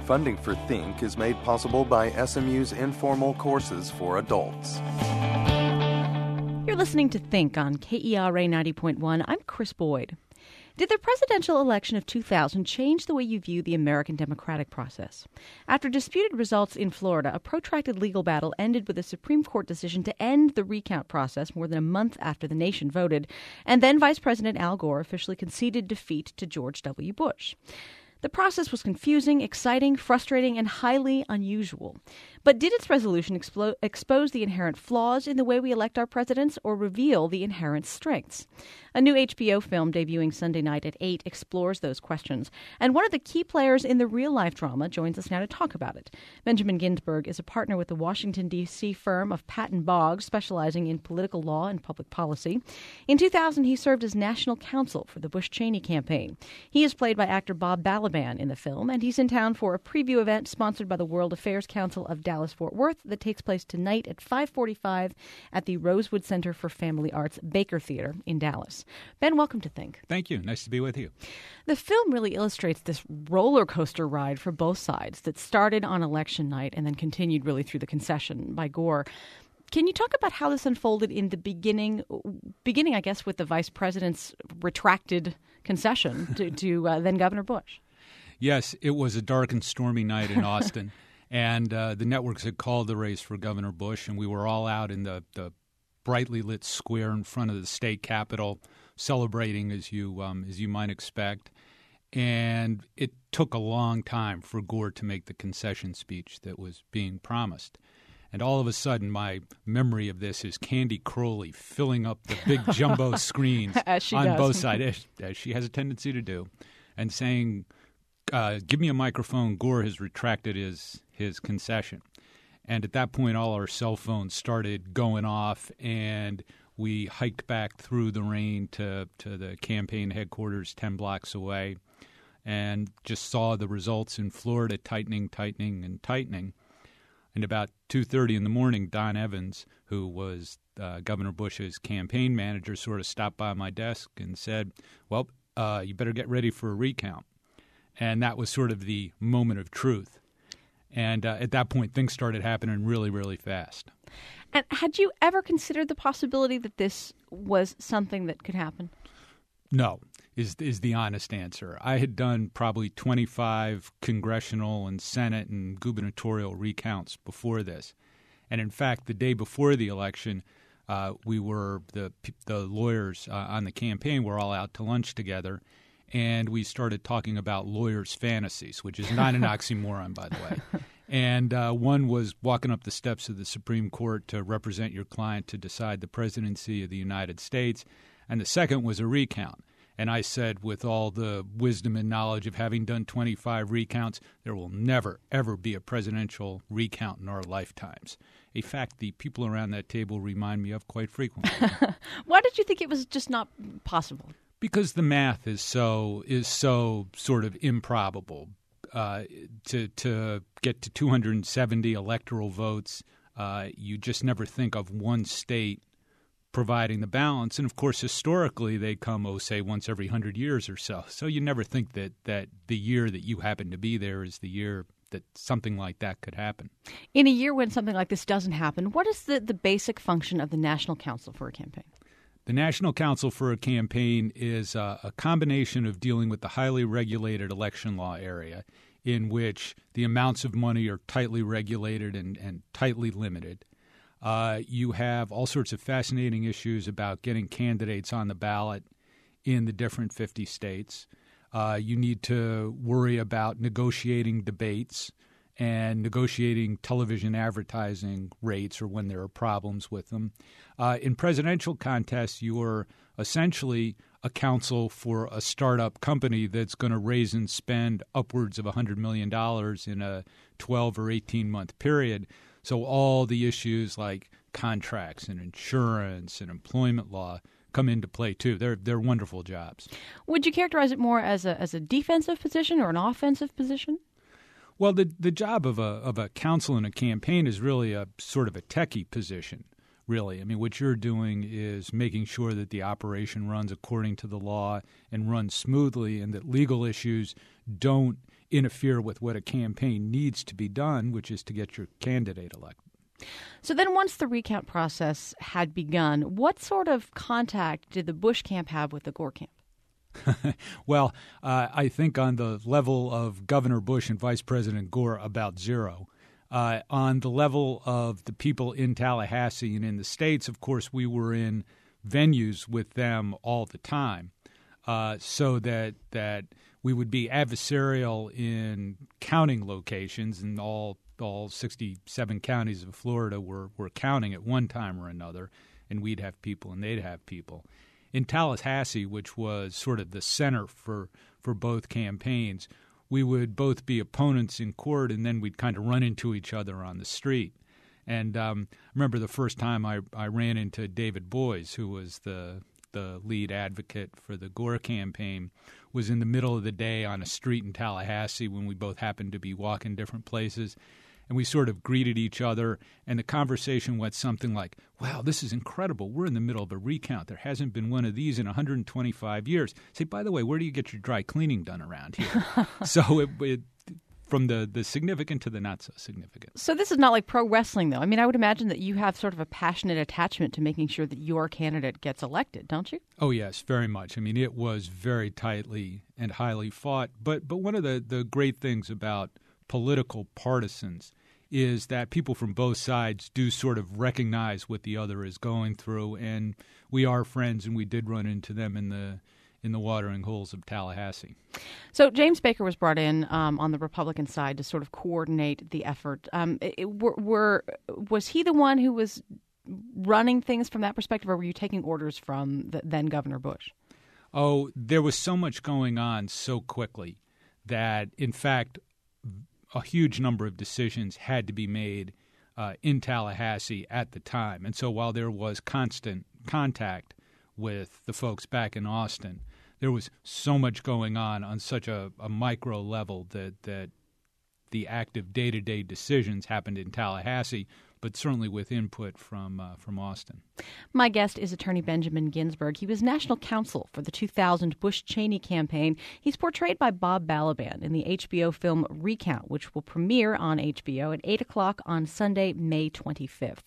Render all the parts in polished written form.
Funding for Think is made possible by SMU's informal courses for adults. You're listening to Think on KERA 90.1. I'm Chris Boyd. Did the presidential election of 2000 change the way you view the American democratic process? After disputed results in Florida, a protracted legal battle ended with a Supreme Court decision to end the recount process more than a month after the nation voted, and then Vice President Al Gore officially conceded defeat to George W. Bush. The process was confusing, exciting, frustrating, and highly unusual. But did its resolution expose the inherent flaws in the way we elect our presidents or reveal the inherent strengths? A new HBO film debuting Sunday night at 8 explores those questions. And one of the key players in the real-life drama joins us now to talk about it. Benjamin Ginsberg is a partner with the Washington, D.C. firm of Patton Boggs, specializing in political law and public policy. In 2000, he served as national counsel for the Bush-Cheney campaign. He is played by actor Bob Balaban in the film, and he's in town for a preview event sponsored by the World Affairs Council of Dallas-Fort Worth that takes place tonight at 5:45 at the Rosewood Center for Family Arts Baker Theater in Dallas. Ben, welcome to Think. Thank you. Nice to be with you. The film really illustrates this roller coaster ride for both sides that started on election night and then continued really through the concession by Gore. Can you talk about how this unfolded in the beginning, I guess, with the vice president's retracted concession to then Governor Bush? Yes, it was a dark and stormy night in Austin, and the networks had called the race for Governor Bush, and we were all out in the brightly lit square in front of the state capitol, celebrating as you might expect. And it took a long time for Gore to make the concession speech that was being promised. And all of a sudden, my memory of this is Candy Crowley filling up the big jumbo screens on both sides, as she has a tendency to do, and saying, give me a microphone, Gore has retracted his concession. And at that point, all our cell phones started going off, and we hiked back through the rain to the campaign headquarters 10 blocks away and just saw the results in Florida tightening. And about 2:30 in the morning, Don Evans, who was Governor Bush's campaign manager, sort of stopped by my desk and said, well, you better get ready for a recount. And that was sort of the moment of truth. And at that point, things started happening really, really fast. And had you ever considered the possibility that this was something that could happen? No, is the honest answer. I had done probably 25 congressional and Senate and gubernatorial recounts before this. And in fact, the day before the election, we were the lawyers on the campaign were all out to lunch together. And we started talking about lawyers' fantasies, which is not an oxymoron, by the way. And one was walking up the steps of the Supreme Court to represent your client to decide the presidency of the United States. And the second was a recount. And I said, with all the wisdom and knowledge of having done 25 recounts, there will never, ever be a presidential recount in our lifetimes. A fact the people around that table remind me of quite frequently. Why did you think it was just not possible? Because the math is so sort of improbable. To get to 270 electoral votes, you just never think of one state providing the balance. And, of course, historically, they come, say, once every 100 years or so. So you never think that the year that you happen to be there is the year that something like that could happen. In a year when something like this doesn't happen, what is the basic function of the National Council for a Campaign? The National Council for a Campaign is a combination of dealing with the highly regulated election law area, in which the amounts of money are tightly regulated and tightly limited. You have all sorts of fascinating issues about getting candidates on the ballot in the different 50 states. You need to worry about negotiating debates and negotiating television advertising rates or when there are problems with them. In presidential contests, you are essentially a counsel for a startup company that's going to raise and spend upwards of $100 million in a 12 or 18-month period. So all the issues like contracts and insurance and employment law come into play too. They're wonderful jobs. Would you characterize it more as a defensive position or an offensive position? Well, the job of a counsel in a campaign is really a sort of a techie position, really. I mean, what you're doing is making sure that the operation runs according to the law and runs smoothly and that legal issues don't interfere with what a campaign needs to be done, which is to get your candidate elected. So then once the recount process had begun, what sort of contact did the Bush camp have with the Gore camp? Well, I think on the level of Governor Bush and Vice President Gore, about zero. On the level of the people in Tallahassee and in the States, of course, we were in venues with them all the time, so that we would be adversarial in counting locations, and all 67 counties of Florida were counting at one time or another, and we'd have people and they'd have people. In Tallahassee, which was sort of the center for both campaigns, we would both be opponents in court, and then we'd kind of run into each other on the street. And I remember the first time I ran into David Boies, who was the lead advocate for the Gore campaign, was in the middle of the day on a street in Tallahassee when we both happened to be walking different places. And we sort of greeted each other, and the conversation went something like, wow, this is incredible. We're in the middle of a recount. There hasn't been one of these in 125 years. Say, by the way, where do you get your dry cleaning done around here? So it from the significant to the not so significant. So this is not like pro wrestling, though. I mean, I would imagine that you have sort of a passionate attachment to making sure that your candidate gets elected, don't you? Oh, yes, very much. I mean, it was very tightly and highly fought. But one of the great things about political partisans is that people from both sides do sort of recognize what the other is going through, and we are friends, and we did run into them in the watering holes of Tallahassee. So James Baker was brought in on the Republican side to sort of coordinate the effort. Was he the one who was running things from that perspective, or were you taking orders from then Governor Bush? Oh, there was so much going on so quickly that, in fact, a huge number of decisions had to be made in Tallahassee at the time. And so while there was constant contact with the folks back in Austin, there was so much going on such a micro level that the active day-to-day decisions happened in Tallahassee, but certainly with input from Austin. My guest is attorney Benjamin Ginsberg. He was national counsel for the 2000 Bush-Cheney campaign. He's portrayed by Bob Balaban in the HBO film Recount, which will premiere on HBO at 8 o'clock on Sunday, May 25th.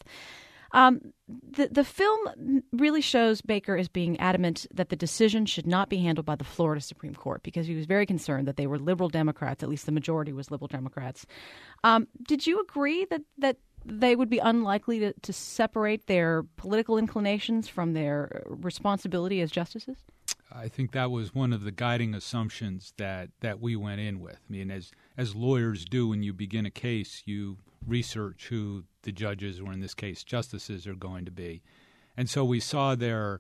The film really shows Baker as being adamant that the decision should not be handled by the Florida Supreme Court, because he was very concerned that they were liberal Democrats, at least the majority was liberal Democrats. Did you agree that they would be unlikely to separate their political inclinations from their responsibility as justices? I think that was one of the guiding assumptions that we went in with. I mean, as lawyers do when you begin a case, you research who the judges, or in this case justices, are going to be. And so we saw their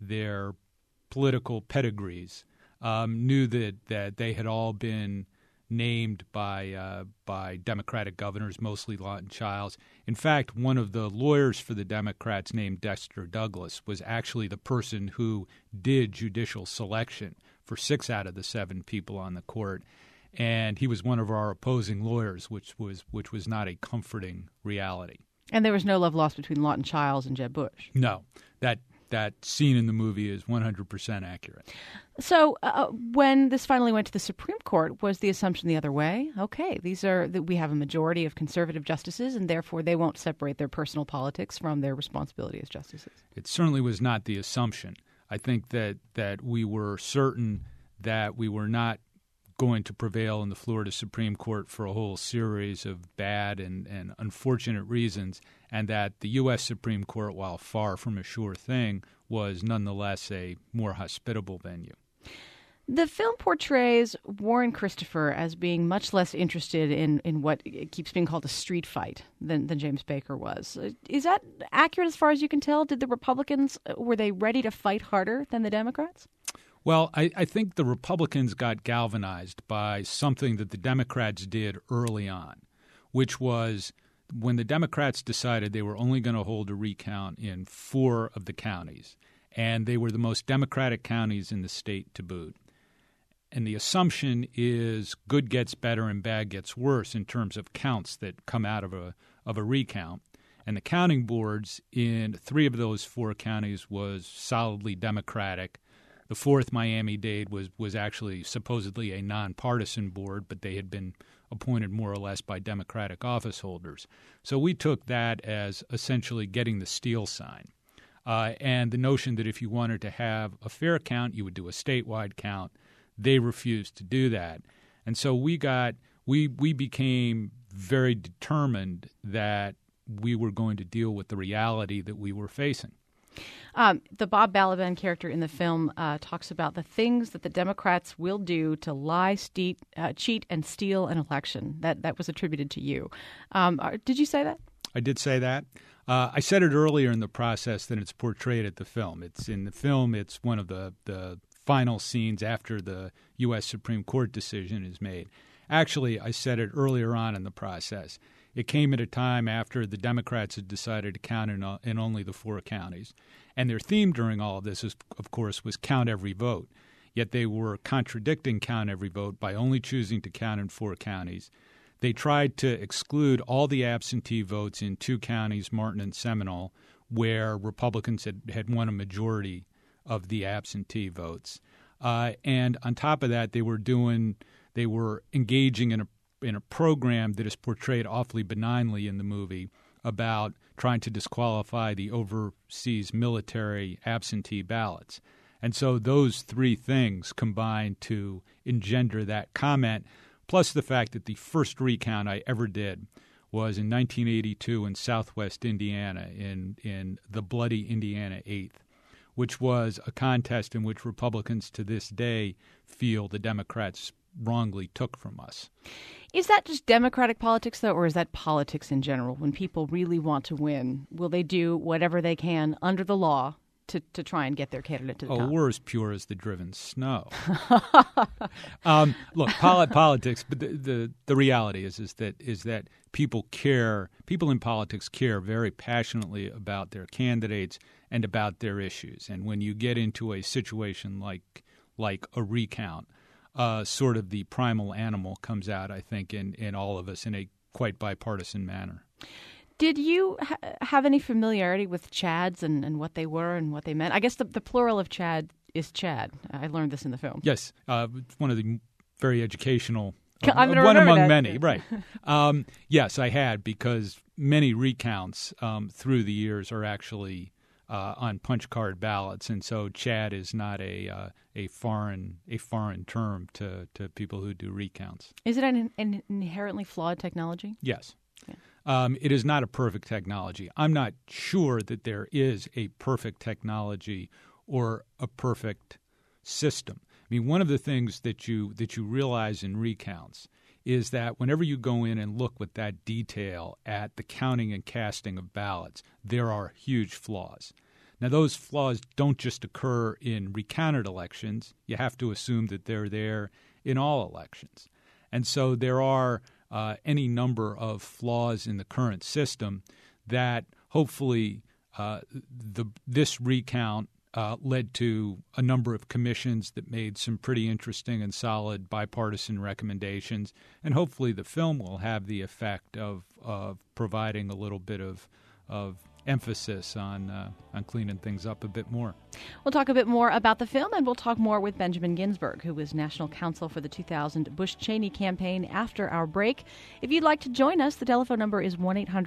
political pedigrees, knew that they had all been named by Democratic governors, mostly Lawton Chiles. In fact, one of the lawyers for the Democrats, named Dexter Douglas, was actually the person who did judicial selection for 6 out of the 7 people on the court. And he was one of our opposing lawyers, which was not a comforting reality. And there was no love lost between Lawton Chiles and Jeb Bush. No, that scene in the movie is 100% accurate. So when this finally went to the Supreme Court, was the assumption the other way? Okay, we have a majority of conservative justices, and therefore they won't separate their personal politics from their responsibility as justices. It certainly was not the assumption. I think that we were certain that we were not going to prevail in the Florida Supreme Court for a whole series of bad and unfortunate reasons, and that the U.S. Supreme Court, while far from a sure thing, was nonetheless a more hospitable venue. The film portrays Warren Christopher as being much less interested in what keeps being called a street fight than James Baker was. Is that accurate as far as you can tell? Did the Republicans, were they ready to fight harder than the Democrats? Well, I think the Republicans got galvanized by something that the Democrats did early on, which was when the Democrats decided they were only going to hold a recount in 4 of the counties, and they were the most Democratic counties in the state to boot. And the assumption is good gets better and bad gets worse in terms of counts that come out of a recount. And the counting boards in 3 of those 4 counties was solidly Democratic. The fourth Miami-Dade was actually supposedly a nonpartisan board, but they had been appointed more or less by Democratic office holders. So we took that as essentially getting the Steele sign. And the notion that if you wanted to have a fair count, you would do a statewide count. They refused to do that. And so we became very determined that we were going to deal with the reality that we were facing. The Bob Balaban character in the film talks about the things that the Democrats will do to lie, cheat, and steal an election. That was attributed to you. Did you say that? I did say that. I said it earlier in the process that it's portrayed at the film. It's in the film. It's one of the final scenes after the U.S. Supreme Court decision is made. Actually, I said it earlier on in the process. It came at a time after the Democrats had decided to count in only the 4 counties. And their theme during all of this, of course, was count every vote. Yet they were contradicting count every vote by only choosing to count in 4 counties. They tried to exclude all the absentee votes in 2 counties, Martin and Seminole, where Republicans had won a majority of the absentee votes. And on top of that, they were engaging in a program that is portrayed awfully benignly in the movie about trying to disqualify the overseas military absentee ballots. And so those 3 things combined to engender that comment, plus the fact that the first recount I ever did was in 1982 in southwest Indiana, in the bloody Indiana 8th, which was a contest in which Republicans to this day feel the Democrats wrongly took from us. Is that just Democratic politics, though, or is that politics in general? When people really want to win, will they do whatever they can under the law to try and get their candidate to the top? Oh, we're as pure as the driven snow. Look, politics, but the reality is that people in politics care very passionately about their candidates and about their issues. And when you get into a situation like a recount, sort of the primal animal comes out, I think, in all of us in a quite bipartisan manner. Did you have any familiarity with Chads and what they were and what they meant? I guess the plural of Chad is Chad. I learned this in the film. Yes, one of the very educational, one among that. Many, right. Yes, I had, because many recounts through the years are actually on punch card ballots, and so Chad is not a foreign term to people who do recounts. Is it an inherently flawed technology? Yes. Yeah. It is not a perfect technology. I'm not sure that there is a perfect technology or a perfect system. I mean, one of the things that you realize in recounts is that whenever you go in and look with that detail at the counting and casting of ballots, there are huge flaws. Now, those flaws don't just occur in recounted elections. You have to assume that they're there in all elections. And so there are any number of flaws in the current system that hopefully this recount led to a number of commissions that made some pretty interesting and solid bipartisan recommendations. And hopefully the film will have the effect of providing a little bit of emphasis on cleaning things up a bit more. We'll talk a bit more about the film, and we'll talk more with Benjamin Ginsberg, who was national counsel for the 2000 Bush-Cheney campaign, after our break. If you'd like to join us, the telephone number is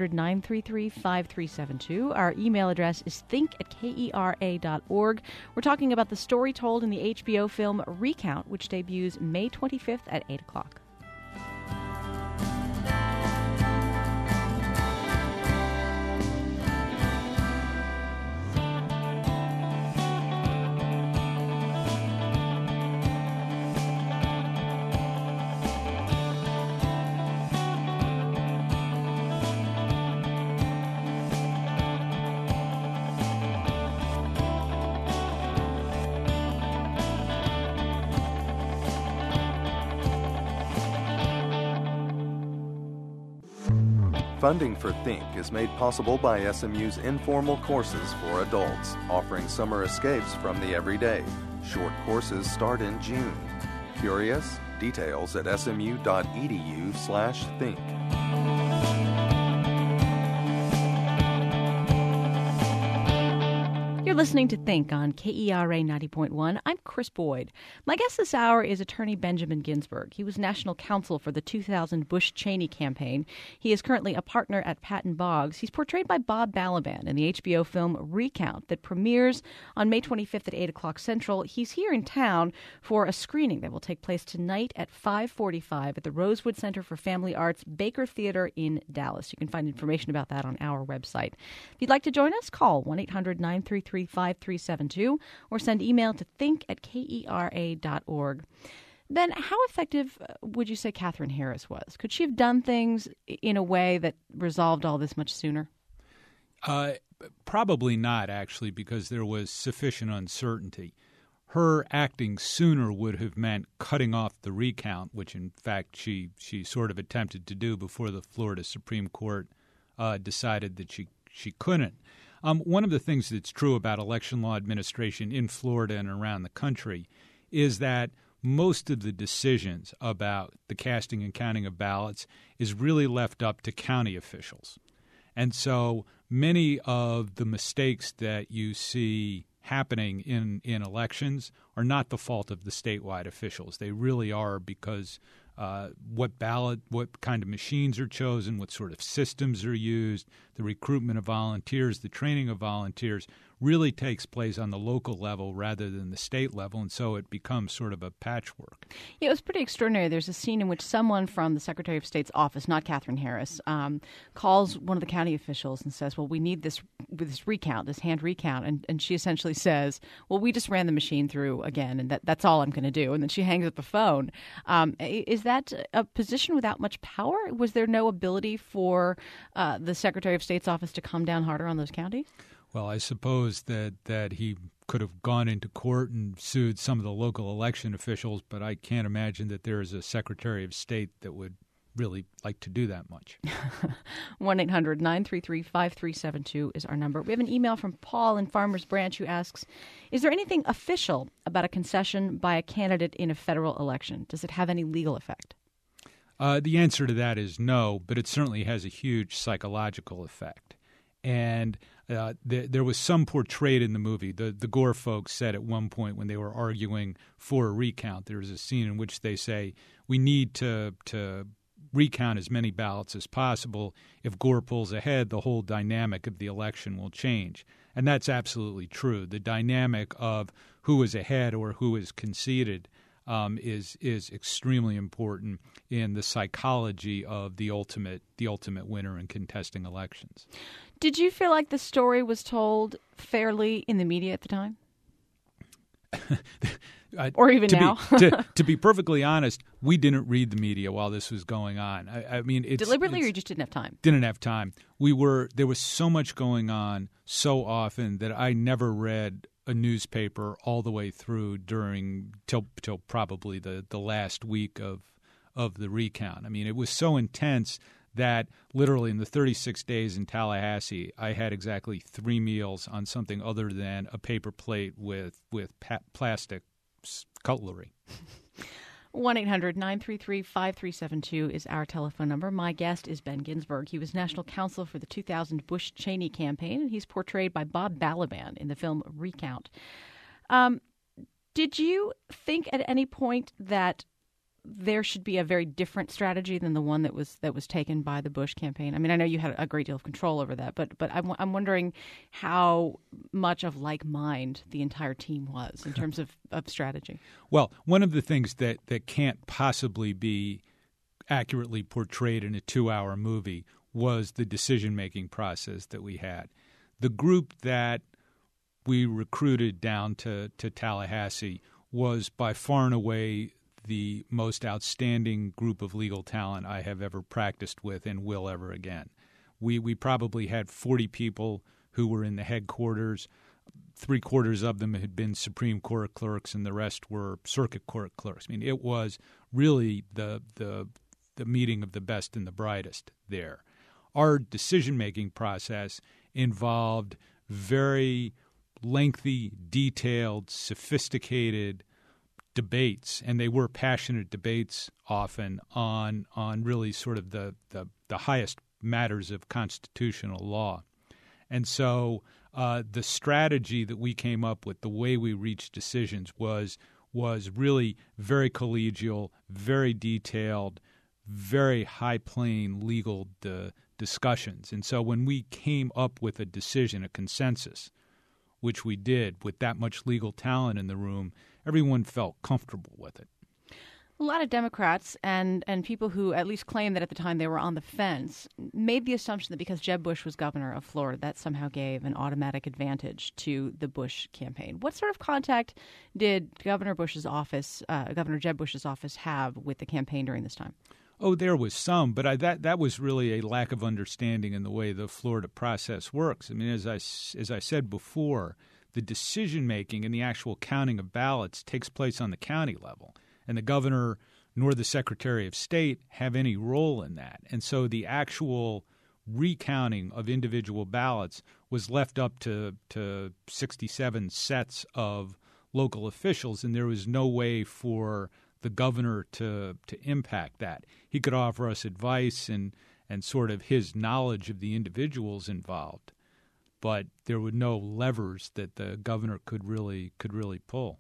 1-800-933-5372. Our email address is think@kera.org. We're talking about the story told in the HBO film Recount, which debuts May 25th at 8 o'clock. Funding for Think is made possible by SMU's informal courses for adults, offering summer escapes from the everyday. Short courses start in June. Curious? Details at smu.edu/think. You're listening to Think on KERA 90.1. I'm Chris Boyd. My guest this hour is attorney Benjamin Ginsberg. He was national counsel for the 2000 Bush-Cheney campaign. He is currently a partner at Patton Boggs. He's portrayed by Bob Balaban in the HBO film Recount that premieres on May 25th at 8 o'clock Central. He's here in town for a screening that will take place tonight at 5:45 at the Rosewood Center for Family Arts, Baker Theater in Dallas. You can find information about that on our website. If you'd like to join us, call 1-800-933-5372 or send email to think@kera.org. Ben, how effective would you say Katherine Harris was? Could she have done things in a way that resolved all this much sooner? Probably not, actually, because there was sufficient uncertainty. Her acting sooner would have meant cutting off the recount, which, in fact, she sort of attempted to do before the Florida Supreme Court decided that she couldn't. One of the things that's true about election law administration in Florida and around the country is that most of the decisions about the casting and counting of ballots is really left up to county officials. And so many of the mistakes that you see happening in elections are not the fault of the statewide officials. They really are because what kind of machines are chosen, what sort of systems are used, the recruitment of volunteers, the training of volunteers really takes place on the local level rather than the state level, and so it becomes sort of a patchwork. Yeah, it was pretty extraordinary. There's a scene in which someone from the Secretary of State's office, not Katherine Harris, calls one of the county officials and says, well, we need this recount, this hand recount, and she essentially says, well, we just ran the machine through again, and that's all I'm going to do, and then she hangs up the phone. Is that a position without much power? Was there no ability for the Secretary of State's office to come down harder on those counties? Well, I suppose that he could have gone into court and sued some of the local election officials, but I can't imagine that there is a Secretary of State that would really like to do that much. 1-800-933-5372 is our number. We have an email from Paul in Farmers Branch who asks, is there anything official about a concession by a candidate in a federal election? Does it have any legal effect? The answer to that is no, but it certainly has a huge psychological effect. And there was some portrayed in the movie. The Gore folks said at one point when they were arguing for a recount, there was a scene in which they say, we need to recount as many ballots as possible. If Gore pulls ahead, the whole dynamic of the election will change. And that's absolutely true. The dynamic of who is ahead or who is conceded is extremely important in the psychology of the ultimate winner in contesting elections. Did you feel like the story was told fairly in the media at the time? Or even now? To be perfectly honest, we didn't read the media while this was going on. I mean, deliberately, or you just didn't have time? Didn't have time. There was so much going on so often that I never read a newspaper all the way through till probably the last week of the recount. I mean, it was so intense that literally in the 36 days in Tallahassee, I had exactly 3 meals on something other than a paper plate with plastic cutlery. 1-800-933-5372 is our telephone number. My guest is Ben Ginsberg. He was national counsel for the 2000 Bush-Cheney campaign, and he's portrayed by Bob Balaban in the film Recount. Did you think at any point that there should be a very different strategy than the one that was taken by the Bush campaign? I mean, I know you had a great deal of control over that, but I'm wondering how much of like mind the entire team was in terms of strategy. Well, one of the things that can't possibly be accurately portrayed in a 2-hour movie was the decision-making process that we had. The group that we recruited down to Tallahassee was by far and away the most outstanding group of legal talent I have ever practiced with and will ever again. We probably had 40 people who were in the headquarters. 3/4 of them had been Supreme Court clerks, and the rest were circuit court clerks. I mean, it was really the meeting of the best and the brightest there. Our decision-making process involved very lengthy, detailed, sophisticated debates, and they were passionate debates often on really sort of the highest matters of constitutional law. And so the strategy that we came up with, the way we reached decisions was really very collegial, very detailed, very high-plane legal discussions. And so when we came up with a decision, a consensus, which we did with that much legal talent in the room, everyone felt comfortable with it. A lot of Democrats and people who at least claim that at the time they were on the fence made the assumption that because Jeb Bush was governor of Florida, that somehow gave an automatic advantage to the Bush campaign. What sort of contact did Governor Jeb Bush's office have with the campaign during this time? Oh, there was some, but that was really a lack of understanding in the way the Florida process works. I mean, as I said before, the decision-making and the actual counting of ballots takes place on the county level. And the governor nor the Secretary of State have any role in that. And so the actual recounting of individual ballots was left up to 67 sets of local officials, and there was no way for the governor to impact that. He could offer us advice and sort of his knowledge of the individuals involved, but there were no levers that the governor could really pull.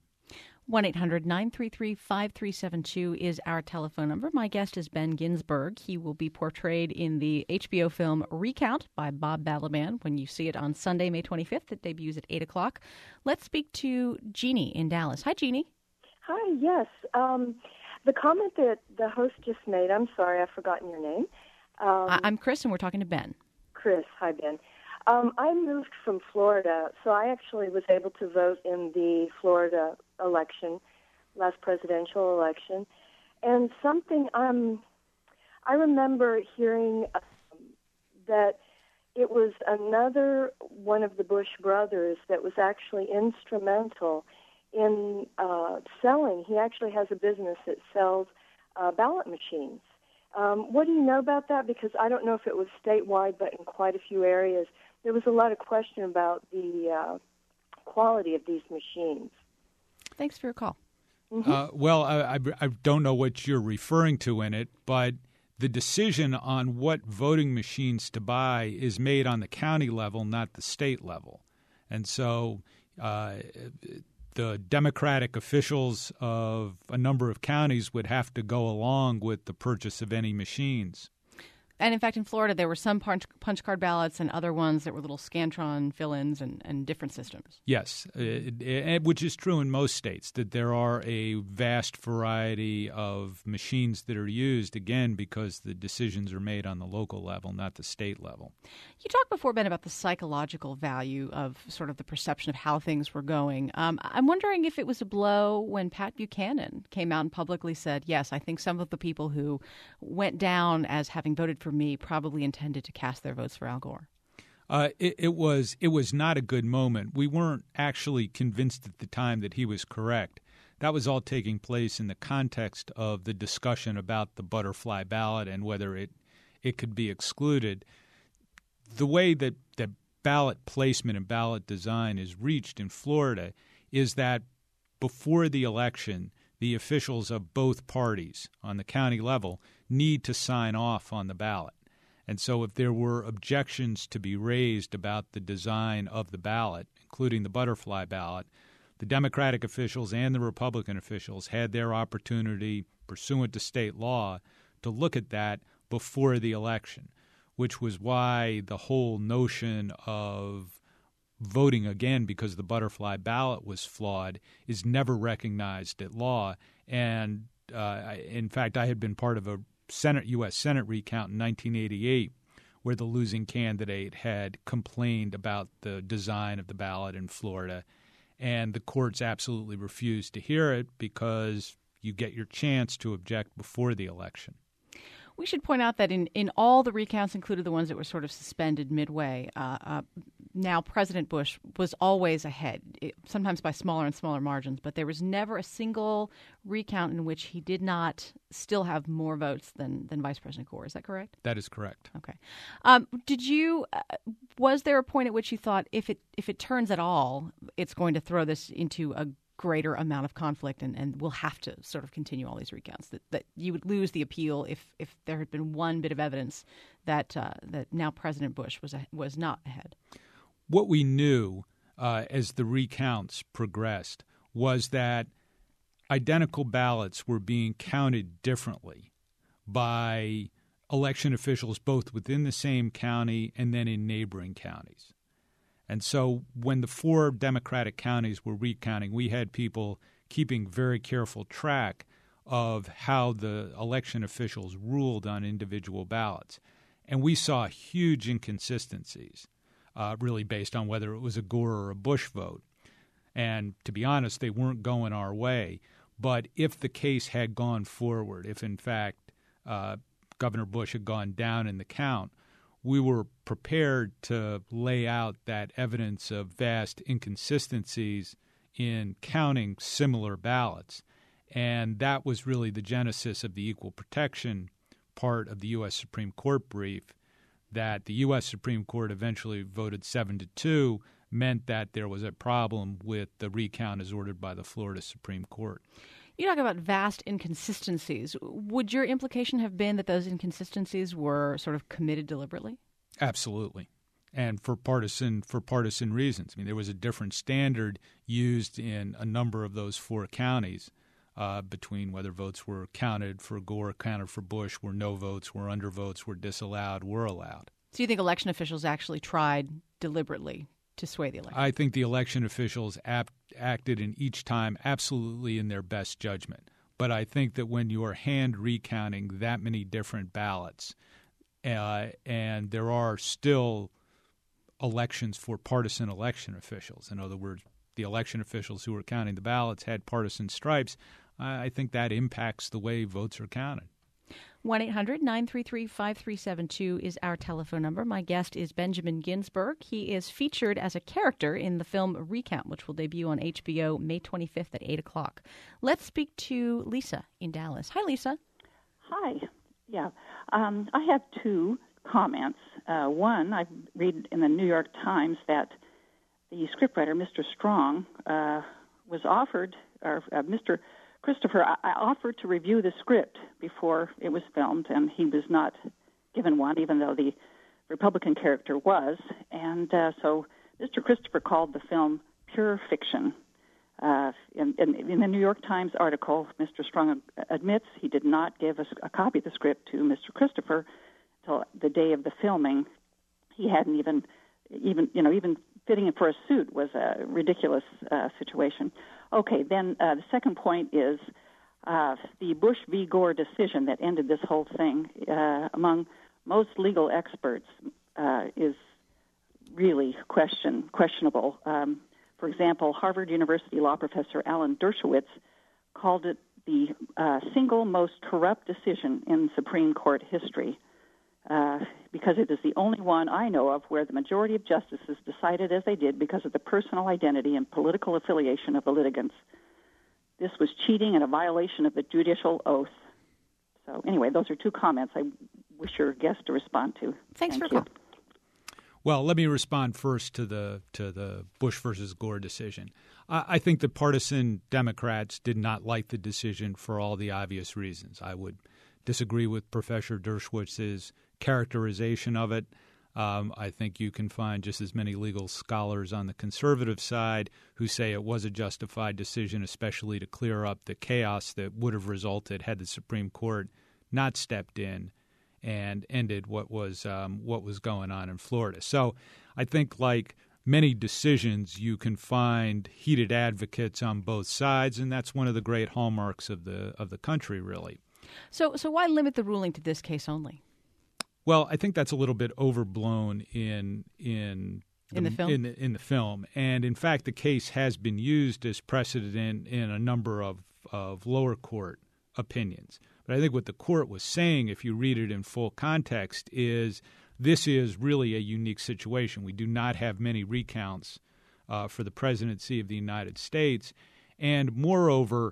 1-800-933-5372 is our telephone number. My guest is Ben Ginsberg. He will be portrayed in the HBO film Recount by Bob Balaban when you see it on Sunday, May 25th. It debuts at 8 o'clock. Let's speak to Jeannie in Dallas. Hi, Jeannie. Hi, yes. The comment that the host just made, I'm sorry, I've forgotten your name. I'm Chris, and we're talking to Ben. Chris, hi, Ben. I moved from Florida, so I actually was able to vote in the Florida election, last presidential election. And something I remember hearing that it was another one of the Bush brothers that was actually instrumental in selling. He actually has a business that sells ballot machines. What do you know about that? Because I don't know if it was statewide, but in quite a few areas, there was a lot of question about the quality of these machines. Thanks for your call. Mm-hmm. Well, I don't know what you're referring to in it, but the decision on what voting machines to buy is made on the county level, not the state level. And so the Democratic officials of a number of counties would have to go along with the purchase of any machines. And in fact, in Florida, there were some punch card ballots and other ones that were little Scantron fill-ins and different systems. Yes, which is true in most states, that there are a vast variety of machines that are used, again, because the decisions are made on the local level, not the state level. You talked before, Ben, about the psychological value of sort of the perception of how things were going. I'm wondering if it was a blow when Pat Buchanan came out and publicly said, yes, I think some of the people who went down as having voted for me probably intended to cast their votes for Al Gore. It was not a good moment. We weren't actually convinced at the time that he was correct. That was all taking place in the context of the discussion about the butterfly ballot and whether it could be excluded. The way that ballot placement and ballot design is reached in Florida is that before the election, the officials of both parties on the county level need to sign off on the ballot. And so if there were objections to be raised about the design of the ballot, including the butterfly ballot, the Democratic officials and the Republican officials had their opportunity, pursuant to state law, to look at that before the election, which was why the whole notion of voting again because the butterfly ballot was flawed is never recognized at law. And in fact, I had been part of a U.S. Senate recount in 1988 where the losing candidate had complained about the design of the ballot in Florida, and the courts absolutely refused to hear it because you get your chance to object before the election. We should point out that in all the recounts, included the ones that were sort of suspended midway, now President Bush was always ahead, sometimes by smaller and smaller margins, but there was never a single recount in which he did not still have more votes than Vice President Gore. Is that correct? That is correct. Okay. Was there a point at which you thought if it turns at all, it's going to throw this into a greater amount of conflict and we'll have to sort of continue all these recounts, that you would lose the appeal if there had been one bit of evidence that now President Bush was not ahead? what we knew as the recounts progressed was that identical ballots were being counted differently by election officials both within the same county and then in neighboring counties. And so when the 4 Democratic counties were recounting, we had people keeping very careful track of how the election officials ruled on individual ballots. And we saw huge inconsistencies, really based on whether it was a Gore or a Bush vote. And to be honest, they weren't going our way. But if the case had gone forward, if in fact Governor Bush had gone down in the count, we were prepared to lay out that evidence of vast inconsistencies in counting similar ballots. And that was really the genesis of the equal protection part of the U.S. Supreme Court brief, that the U.S. Supreme Court eventually voted 7-2, meant that there was a problem with the recount as ordered by the Florida Supreme Court. You talk about vast inconsistencies. Would your implication have been that those inconsistencies were sort of committed deliberately? Absolutely. And for partisan reasons. I mean, there was a different standard used in a number of those 4 counties between whether votes were counted for Gore, counted for Bush, where no votes, were undervotes, were disallowed, were allowed. So you think election officials actually tried deliberately to sway the election? I think the election officials acted in each time absolutely in their best judgment. But I think that when you are hand recounting that many different ballots, and there are still elections for partisan election officials, in other words, the election officials who were counting the ballots had partisan stripes, I think that impacts the way votes are counted. 1-800-933-5372 is our telephone number. My guest is Benjamin Ginsberg. He is featured as a character in the film Recount, which will debut on HBO May 25th at 8 o'clock. Let's speak to Lisa in Dallas. Hi, Lisa. Hi. Yeah. I have 2 comments. One, I read in the New York Times that the scriptwriter, Mr. Strong, was offered, or Mr. Christopher offered to review the script before it was filmed, and he was not given one, even though the Republican character was. And so Mr. Christopher called the film pure fiction. In the New York Times article, Mr. Strong admits he did not give a copy of the script to Mr. Christopher until the day of the filming. He hadn't even fitting it for a suit was a ridiculous situation. Okay, then the second point is the Bush v. Gore decision that ended this whole thing, among most legal experts, is really questionable. For example, Harvard University law professor Alan Dershowitz called it the single most corrupt decision in Supreme Court history, because it is the only one I know of where the majority of justices decided as they did because of the personal identity and political affiliation of the litigants. This was cheating and a violation of the judicial oath. So anyway, those are 2 comments I wish your guest to respond to. Thanks Thank for you. calling. Well, let me respond first to the Bush versus Gore decision. I think the partisan Democrats did not like the decision for all the obvious reasons. I would disagree with Professor Dershowitz's characterization of it. I think you can find just as many legal scholars on the conservative side who say it was a justified decision, especially to clear up the chaos that would have resulted had the Supreme Court not stepped in and ended what was going on in Florida. So I think, like many decisions, you can find heated advocates on both sides, and that's one of the great hallmarks of the country, really. So why limit the ruling to this case only? Well, I think that's a little bit overblown in the film. And in fact, the case has been used as precedent in a number of lower court opinions. But I think what the court was saying, if you read it in full context, is this is really a unique situation. We do not have many recounts for the presidency of the United States. And moreover,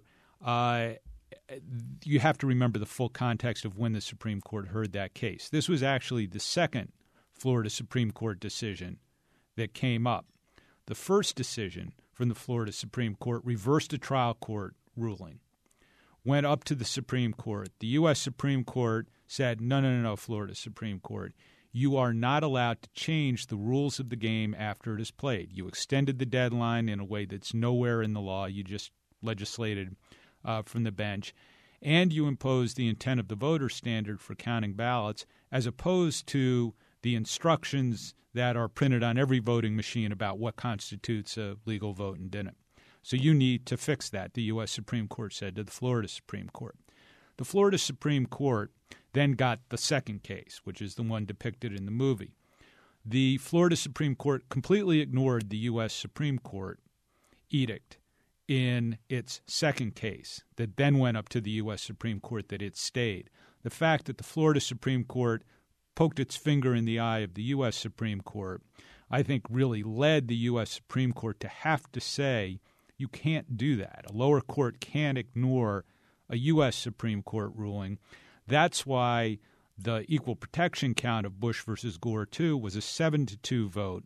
you have to remember the full context of when the Supreme Court heard that case. This was actually the second Florida Supreme Court decision that came up. The first decision from the Florida Supreme Court reversed a trial court ruling, went up to the Supreme Court. The U.S. Supreme Court said, no, Florida Supreme Court. you are not allowed to change the rules of the game after it is played. You extended the deadline in a way that's nowhere in the law. You just legislated from the bench. And you impose the intent of the voter standard for counting ballots, as opposed to the instructions that are printed on every voting machine about what constitutes a legal vote and didn't. So you need to fix that, the U.S. Supreme Court said to the Florida Supreme Court. The Florida Supreme Court then got the second case, which is the one depicted in the movie. The Florida Supreme Court completely ignored the U.S. Supreme Court edict in its second case that then went up to the U.S. Supreme Court that it stayed. The fact that the Florida Supreme Court poked its finger in the eye of the U.S. Supreme Court, I think really led the U.S. Supreme Court to have to say, you can't do that. A lower court can't ignore a U.S. Supreme Court ruling. That's why the equal protection count of Bush versus Gore, too, was a 7-2 vote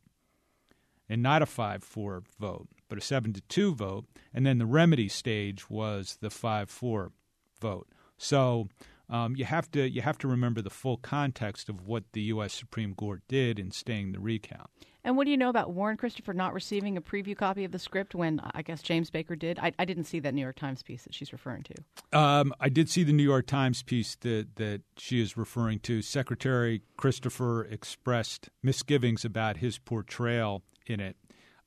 and not a 5-4 vote, but a 7-2 vote. And then the remedy stage was the 5-4 vote. So you have to remember the full context of what the U.S. Supreme Court did in staying the recount. And what do you know about Warren Christopher not receiving a preview copy of the script when, I guess, James Baker did? I didn't see that New York Times piece that she's referring to. I did see the New York Times piece that she is referring to. Secretary Christopher expressed misgivings about his portrayal in it.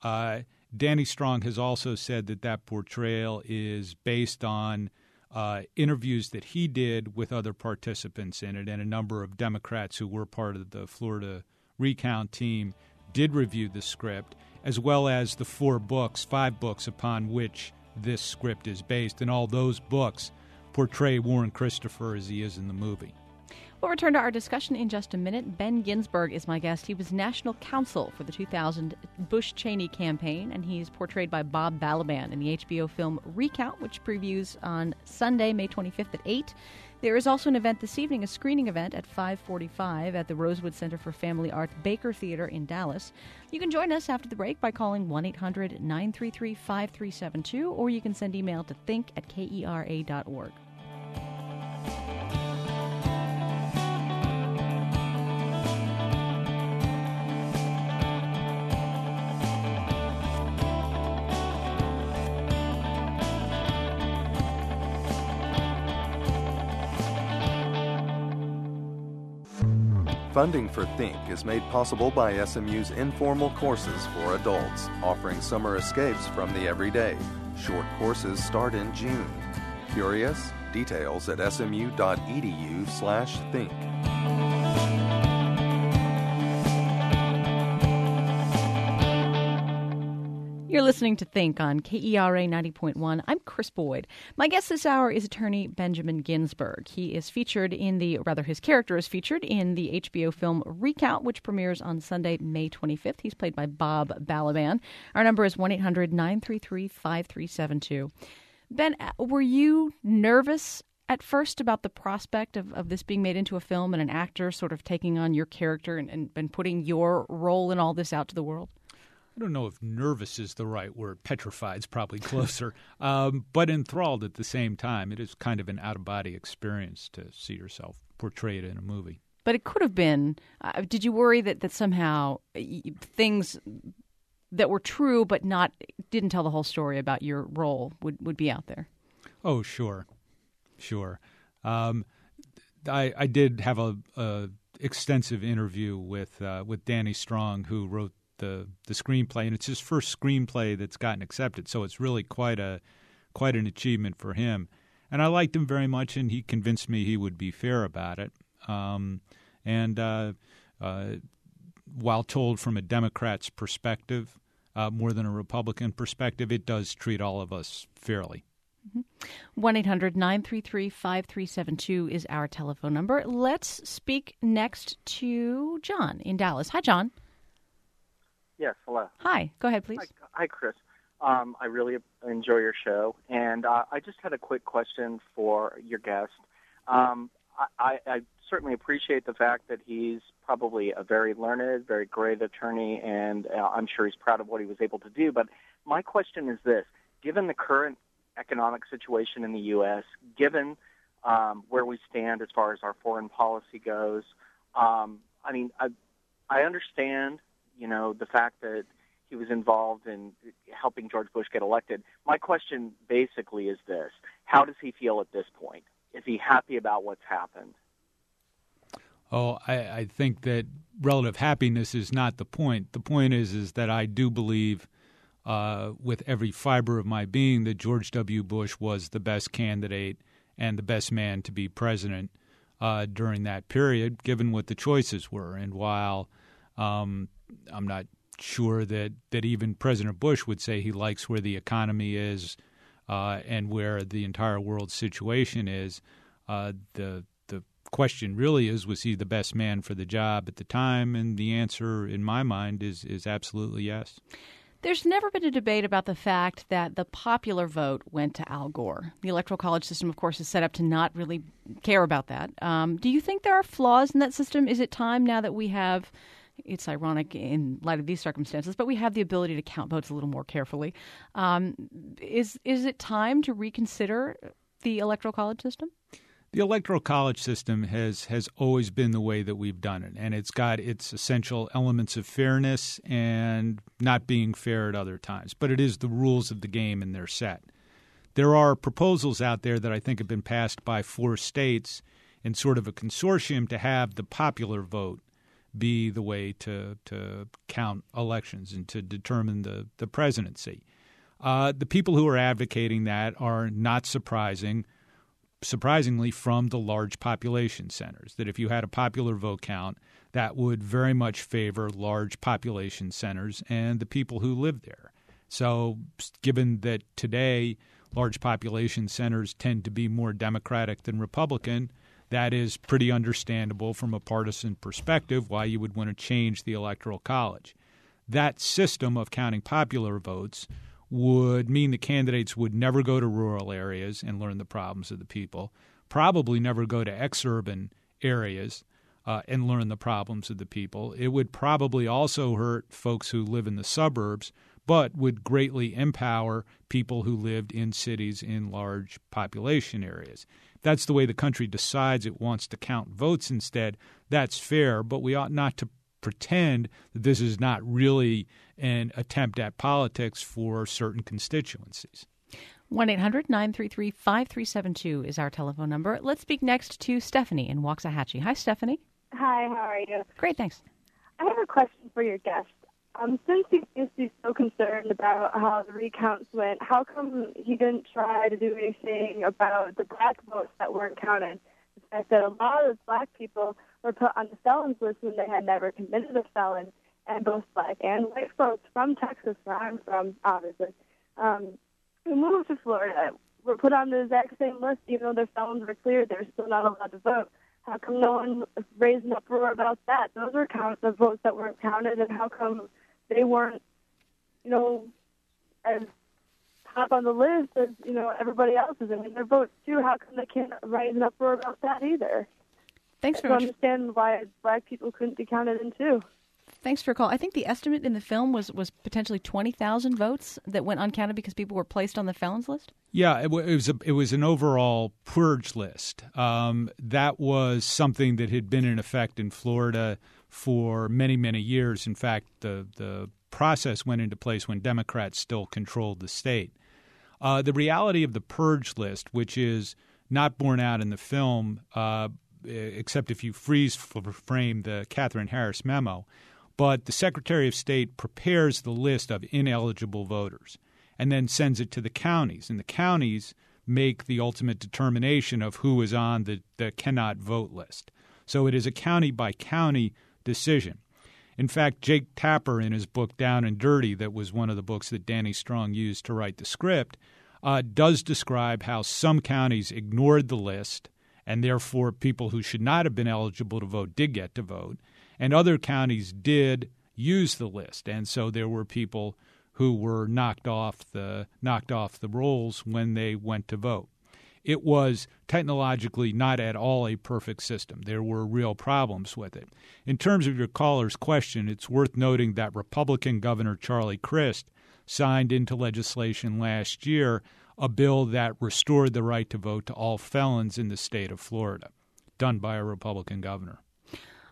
Danny Strong has also said that portrayal is based on interviews that he did with other participants in it, and a number of Democrats who were part of the Florida recount team did review the script, as well as the 5 books upon which this script is based. And all those books portray Warren Christopher as he is in the movie. We'll return to our discussion in just a minute. Ben Ginsberg is my guest. He was national counsel for the 2000 Bush-Cheney campaign, and he's portrayed by Bob Balaban in the HBO film Recount, which previews on Sunday, May 25th at 8. There is also an event this evening, a screening event at 5:45 at the Rosewood Center for Family Arts Baker Theater in Dallas. You can join us after the break by calling 1-800-933-5372, or you can send email to think@kera.org. Funding for Think is made possible by SMU's informal courses for adults, offering summer escapes from the everyday. Short courses start in June. Curious? Details at smu.edu/think. You're listening to Think on KERA 90.1. I'm Chris Boyd. My guest this hour is attorney Benjamin Ginsberg. His character is featured in the HBO film Recount, which premieres on Sunday, May 25th. He's played by Bob Balaban. Our number is 1-800-933-5372. Ben, were you nervous at first about the prospect of this being made into a film and an actor sort of taking on your character and putting your role in all this out to the world? I don't know if nervous is the right word. Petrified's probably closer. But enthralled at the same time. It is kind of an out-of-body experience to see yourself portrayed in a movie. But it could have been. Did you worry that somehow things that were true but didn't tell the whole story about your role would be out there? Oh, sure. I did have a extensive interview with Danny Strong, who wrote the screenplay, and it's his first screenplay that's gotten accepted, so it's really quite an achievement for him. And I liked him very much, and he convinced me he would be fair about it. While told from a Democrat's perspective, more than a Republican perspective, it does treat all of us fairly. 1-800-933-5372 is our telephone number. Let's speak next to John in Dallas. Hi, John. Yes, hello. Hi, go ahead, please. Hi, Chris. I really enjoy your show, and I just had a quick question for your guest. I certainly appreciate the fact that he's probably a very learned, very great attorney, and I'm sure he's proud of what he was able to do. But my question is this. Given the current economic situation in the U.S., given where we stand as far as our foreign policy goes, I understand, the fact that he was involved in helping George Bush get elected. My question basically is this: how does he feel at this point? Is he happy about what's happened? Oh, I think that relative happiness is not the point. The point is that I do believe with every fiber of my being that George W. Bush was the best candidate and the best man to be president during that period, given what the choices were. And while I'm not sure that even President Bush would say he likes where the economy is and where the entire world situation is, the question really is, was he the best man for the job at the time? And the answer, in my mind, is absolutely yes. There's never been a debate about the fact that the popular vote went to Al Gore. The Electoral College system, of course, is set up to not really care about that. Do you think there are flaws in that system? Is it time now that we have, it's ironic in light of these circumstances, but we have the ability to count votes a little more carefully. Is it time to reconsider the Electoral College system? The Electoral College system has always been the way that we've done it, and it's got its essential elements of fairness and not being fair at other times. But it is the rules of the game, and they're set. There are proposals out there that I think have been passed by 4 states in sort of a consortium to have the popular vote be the way to count elections and to determine the presidency. The people who are advocating that are not surprisingly from the large population centers, that if you had a popular vote count, that would very much favor large population centers and the people who live there. So given that today large population centers tend to be more Democratic than Republican, that is pretty understandable from a partisan perspective why you would want to change the Electoral College. That system of counting popular votes would mean the candidates would never go to rural areas and learn the problems of the people, probably never go to exurban areas and learn the problems of the people. It would probably also hurt folks who live in the suburbs, but would greatly empower people who lived in cities in large population areas. That's the way the country decides it wants to count votes instead. That's fair, but we ought not to pretend that this is not really an attempt at politics for certain constituencies. 1-800-933-5372 is our telephone number. Let's speak next to Stephanie in Waxahachie. Hi, Stephanie. Hi, how are you? Great, thanks. I have a question for your guest. Since he seems to be so concerned about how the recounts went, how come he didn't try to do anything about the black votes that weren't counted? The fact that a lot of black people were put on the felons list when they had never committed a felon, and both black and white folks from Texas, where I'm from, obviously, who moved to Florida, were put on the exact same list, even though their felons were cleared. They're still not allowed to vote. How come no one raised an uproar about that? Those were counts of votes that weren't counted, and how come they weren't, as top on the list as, everybody else's? I mean, their votes, too. How come they can't raise an uproar about that either? Thanks very much. I don't understand why black people couldn't be counted in, too. Thanks for your call. I think the estimate in the film was potentially 20,000 votes that went uncounted because people were placed on the felons list? Yeah, it was an overall purge list. That was something that had been in effect in Florida for many, many years. In fact, the process went into place when Democrats still controlled the state. The reality of the purge list, which is not borne out in the film, except if you freeze-frame the Katherine Harris memo, but the Secretary of State prepares the list of ineligible voters and then sends it to the counties. And the counties make the ultimate determination of who is on the cannot vote list. So it is a county-by-county decision. In fact, Jake Tapper, in his book Down and Dirty, that was one of the books that Danny Strong used to write the script, does describe how some counties ignored the list, and therefore people who should not have been eligible to vote did get to vote, and other counties did use the list. And so there were people who were knocked off the rolls when they went to vote. It was technologically not at all a perfect system. There were real problems with it. In terms of your caller's question, it's worth noting that Republican Governor Charlie Crist signed into legislation last year a bill that restored the right to vote to all felons in the state of Florida, done by a Republican governor.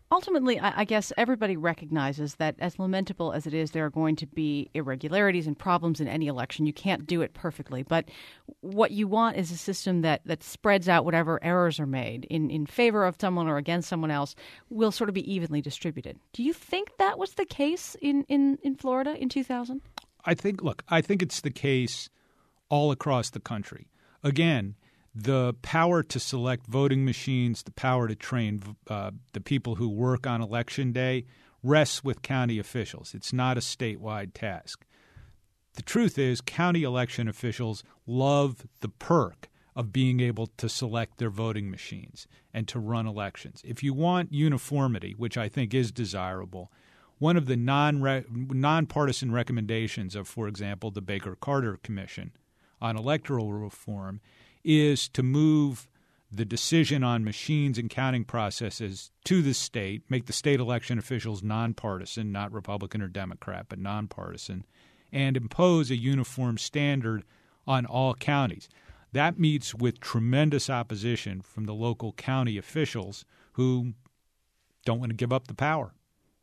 Ultimately, I guess everybody recognizes that as lamentable as it is, there are going to be irregularities and problems in any election. You can't do it perfectly. But what you want is a system that spreads out whatever errors are made in favor of someone or against someone else will sort of be evenly distributed. Do you think that was the case in Florida in 2000? I think it's the case all across the country. Again, the power to select voting machines, the power to train the people who work on Election Day rests with county officials. It's not a statewide task. The truth is, county election officials love the perk of being able to select their voting machines and to run elections. If you want uniformity, which I think is desirable, one of the nonpartisan recommendations of, for example, the Baker-Carter Commission on electoral reform is to move the decision on machines and counting processes to the state, make the state election officials nonpartisan, not Republican or Democrat, but nonpartisan, and impose a uniform standard on all counties. That meets with tremendous opposition from the local county officials who don't want to give up the power.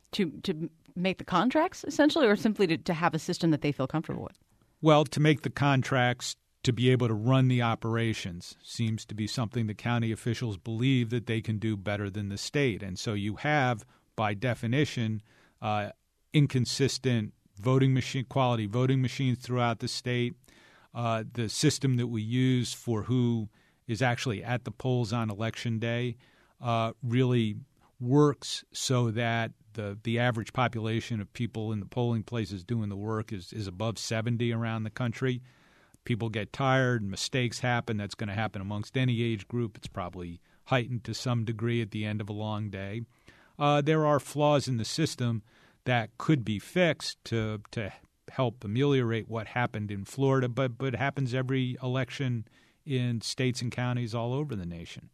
To make the contracts, essentially, or simply to have a system that they feel comfortable with? Well, to make the contracts, to be able to run the operations seems to be something the county officials believe that they can do better than the state. And so you have, by definition, inconsistent quality voting machines throughout the state. The system that we use for who is actually at the polls on Election Day really works so that the average population of people in the polling places doing the work is above 70 around the country. People get tired, mistakes happen. That's going to happen amongst any age group. It's probably heightened to some degree at the end of a long day. There are flaws in the system that could be fixed to help ameliorate what happened in Florida, but it happens every election in states and counties all over the nation.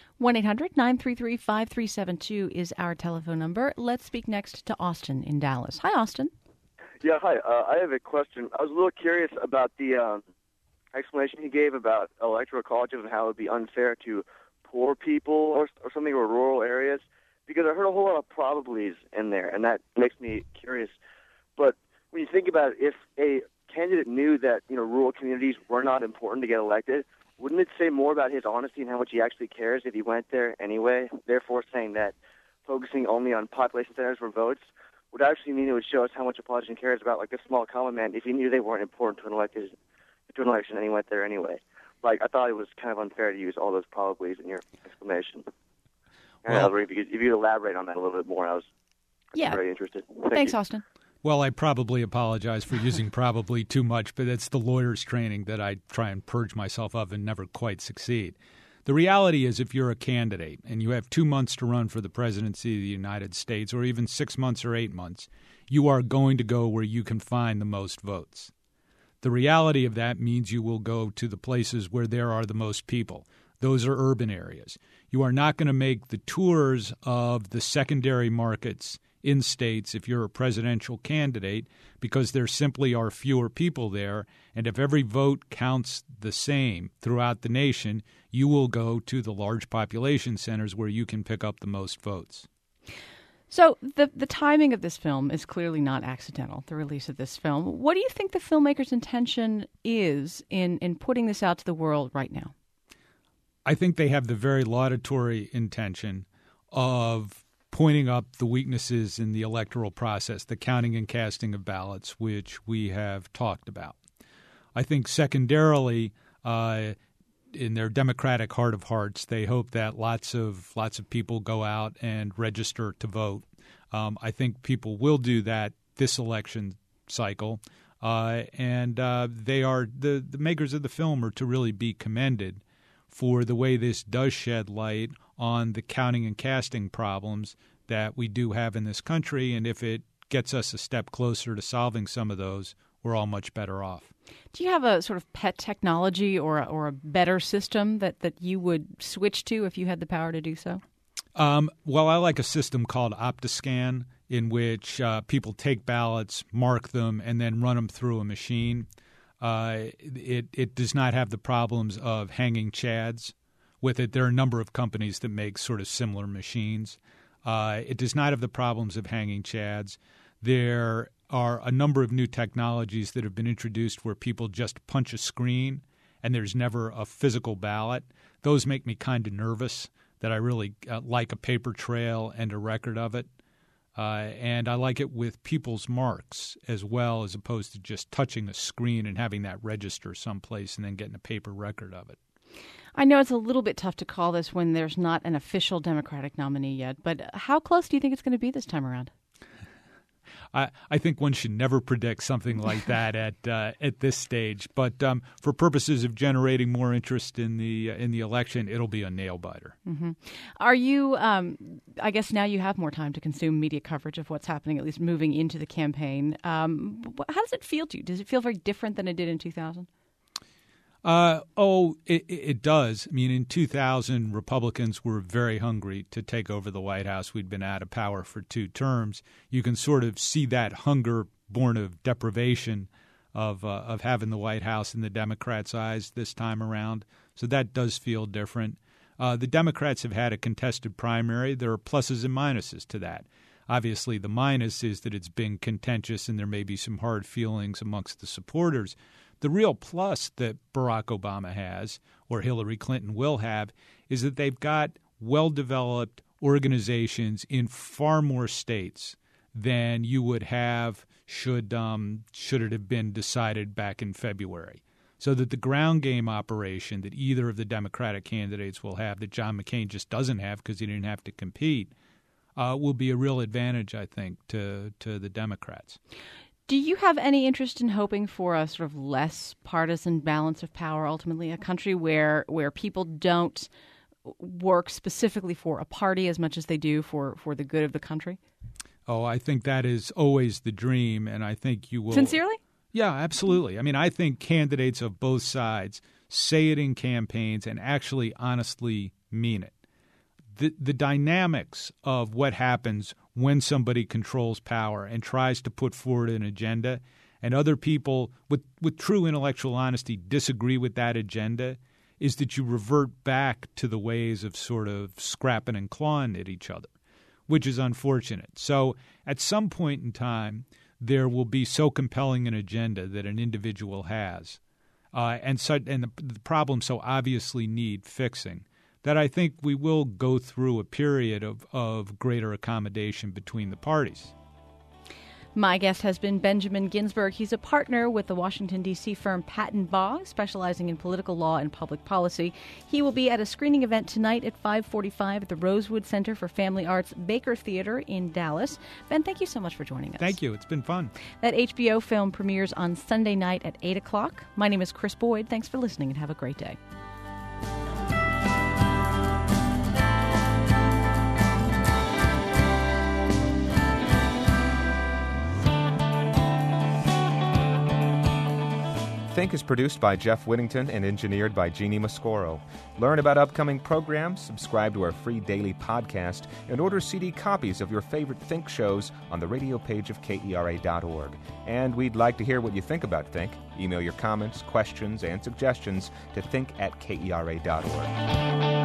1-800-933-5372 is our telephone number. Let's speak next to Austin in Dallas. Hi, Austin. Yeah, hi. I have a question. I was a little curious about the explanation he gave about electoral colleges and how it would be unfair to poor people or something, or rural areas, because I heard a whole lot of probablys in there, and that makes me curious. But when you think about it, if a candidate knew that rural communities were not important to get elected, wouldn't it say more about his honesty and how much he actually cares if he went there anyway? Therefore, saying that focusing only on population centers for votes would actually mean it would show us how much a politician cares about, like, a small common man, if he knew they weren't important to an election and he went there anyway. Like, I thought it was kind of unfair to use all those probablys in your explanation. And if you'd elaborate on that a little bit more, I was very interested. Thanks, Austin. Well, I probably apologize for using probably too much, but it's the lawyer's training that I try and purge myself of and never quite succeed. The reality is, if you're a candidate and you have 2 months to run for the presidency of the United States, or even 6 months or 8 months, you are going to go where you can find the most votes. The reality of that means you will go to the places where there are the most people. Those are urban areas. You are not going to make the tours of the secondary markets in states if you're a presidential candidate, because there simply are fewer people there. And if every vote counts the same throughout the nation, you will go to the large population centers where you can pick up the most votes. So the timing of this film is clearly not accidental, the release of this film. What do you think the filmmaker's intention is in putting this out to the world right now? I think they have the very laudatory intention of pointing up the weaknesses in the electoral process, the counting and casting of ballots, which we have talked about. I think secondarily, in their democratic heart of hearts, they hope that lots of people go out and register to vote. I think people will do that this election cycle, and they are the makers of the film are to really be commended for the way this does shed light on the counting and casting problems that we do have in this country. And if it gets us a step closer to solving some of those, we're all much better off. Do you have a sort of pet technology or a better system that you would switch to if you had the power to do so? Well, I like a system called Optiscan, in which people take ballots, mark them, and then run them through a machine. It does not have the problems of hanging chads with it. There are a number of companies that make sort of similar machines. It does not have the problems of hanging chads. There are a number of new technologies that have been introduced where people just punch a screen and there's never a physical ballot. Those make me kind of nervous that I really like a paper trail and a record of it. And I like it with people's marks as well, as opposed to just touching a screen and having that register someplace and then getting a paper record of it. I know it's a little bit tough to call this when there's not an official Democratic nominee yet, but how close do you think it's going to be this time around? I think one should never predict something like that at this stage. But for purposes of generating more interest in the election, it'll be a nail biter. Mm-hmm. Are you? I guess now you have more time to consume media coverage of what's happening, at least moving into the campaign. How does it feel to you? Does it feel very different than it did in 2000? It does. I mean, in 2000, Republicans were very hungry to take over the White House. We'd been out of power for 2 terms. You can sort of see that hunger born of deprivation of having the White House in the Democrats' eyes this time around. So that does feel different. The Democrats have had a contested primary. There are pluses and minuses to that. Obviously, the minus is that it's been contentious and there may be some hard feelings amongst the supporters. The real plus that Barack Obama has, or Hillary Clinton will have, is that they've got well-developed organizations in far more states than you would have should it have been decided back in February. So that the ground game operation that either of the Democratic candidates will have that John McCain just doesn't have because he didn't have to compete will be a real advantage, I think, to the Democrats. Do you have any interest in hoping for a sort of less partisan balance of power, ultimately, a country where people don't work specifically for a party as much as they do for the good of the country? Oh, I think that is always the dream, and I think you will. Sincerely? Yeah, absolutely. I mean, I think candidates of both sides say it in campaigns and actually honestly mean it. The dynamics of what happens when somebody controls power and tries to put forward an agenda and other people with true intellectual honesty disagree with that agenda is that you revert back to the ways of sort of scrapping and clawing at each other, which is unfortunate. So at some point in time, there will be so compelling an agenda that an individual has and the problems so obviously need fixing that I think we will go through a period of greater accommodation between the parties. My guest has been Benjamin Ginsberg. He's a partner with the Washington, D.C. firm Patton Boggs, specializing in political law and public policy. He will be at a screening event tonight at 5:45 at the Rosewood Center for Family Arts Baker Theater in Dallas. Ben, thank you so much for joining us. Thank you. It's been fun. That HBO film premieres on Sunday night at 8 o'clock. My name is Chris Boyd. Thanks for listening and have a great day. Think is produced by Jeff Whittington and engineered by Jeannie Mascoro. Learn about upcoming programs, subscribe to our free daily podcast, and order CD copies of your favorite Think shows on the radio page of KERA.org. And we'd like to hear what you think about Think. Email your comments, questions, and suggestions to think@KERA.org.